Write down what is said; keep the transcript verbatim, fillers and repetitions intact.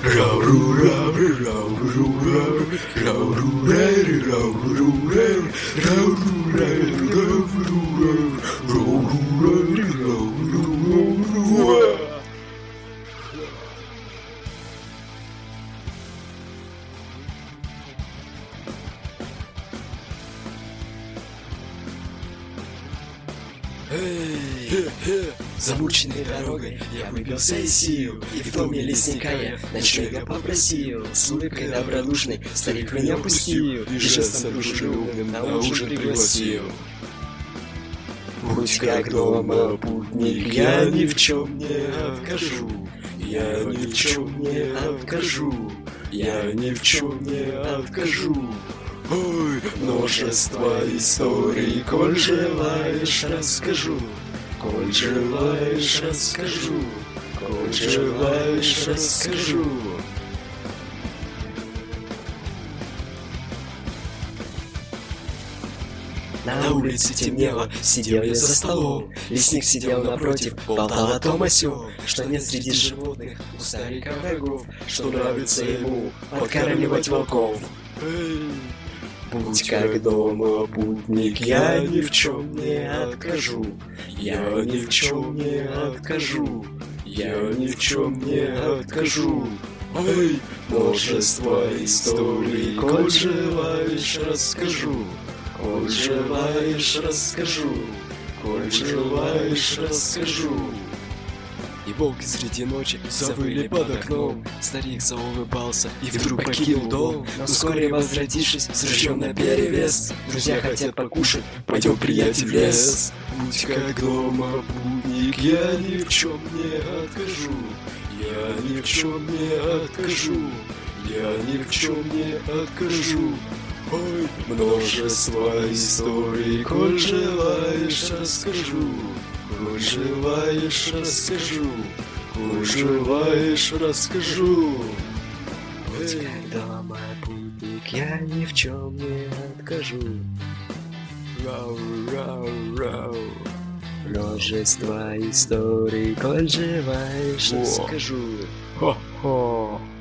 Замученной дорогой я выбился из сил, и в доме лесника я ночлега попросил. С улыбкой добродушной старик меня пустил, и жестом дружелюбным на ужин пригласил. Будь как дома, путник, я ни в чем не откажу, я ни в чем не откажу, я ни в чем не откажу. Ой, множество историй, коль желаешь, расскажу. Коль желаешь, расскажу, коль желаешь, расскажу. На улице темнело, сидел я за столом. Лесник сидел напротив, болтал о том о сём, что нет среди животных у старика врагов, что нравится ему подкармливать волков. Эй! Будь как дома, путник, я ни в чем не откажу, я ни в чем не откажу, я ни в чем не откажу. Ой, множество историй, коль желаешь, расскажу, коль желаешь, расскажу, коль желаешь, расскажу. И волки среди ночи завыли под окном. Старик заулыбался и вдруг покинул дом. Но вскоре, возвратившись с ружьем наперевес, друзья хотят покушать, пойдем, приятель, в лес. Будь как дома, путник, я ни в чем не откажу, я ни в чем не откажу, я ни в чем не откажу. Ой, множество историй, коль желаешь, расскажу, коль желаешь, расскажу, коль желаешь, расскажу. Будь как дома, путник, я ни в чем не откажу. Рау, рау, рау. Множество историй, коль желаешь, расскажу. Хо-хо.